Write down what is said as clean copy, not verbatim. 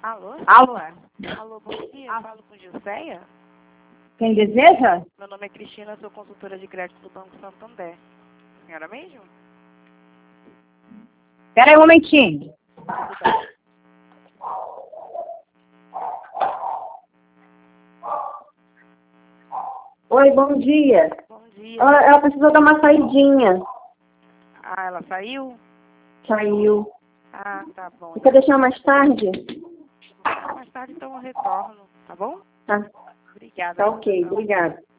Alô? Alô? Alô, bom dia. Eu falo com Gilceia. Quem deseja? Meu nome é Cristina, sou consultora de crédito do Banco Santander. Senhora mesmo? Espera aí um momentinho. Tudo bem. Oi, bom dia. Bom dia. Ela precisou dar uma saidinha. Ah, ela saiu? Saiu. Ah, tá bom. Você quer deixar mais tarde? Mais tarde então eu retorno, tá bom? Tá, Obrigada. tá ok. Obrigada.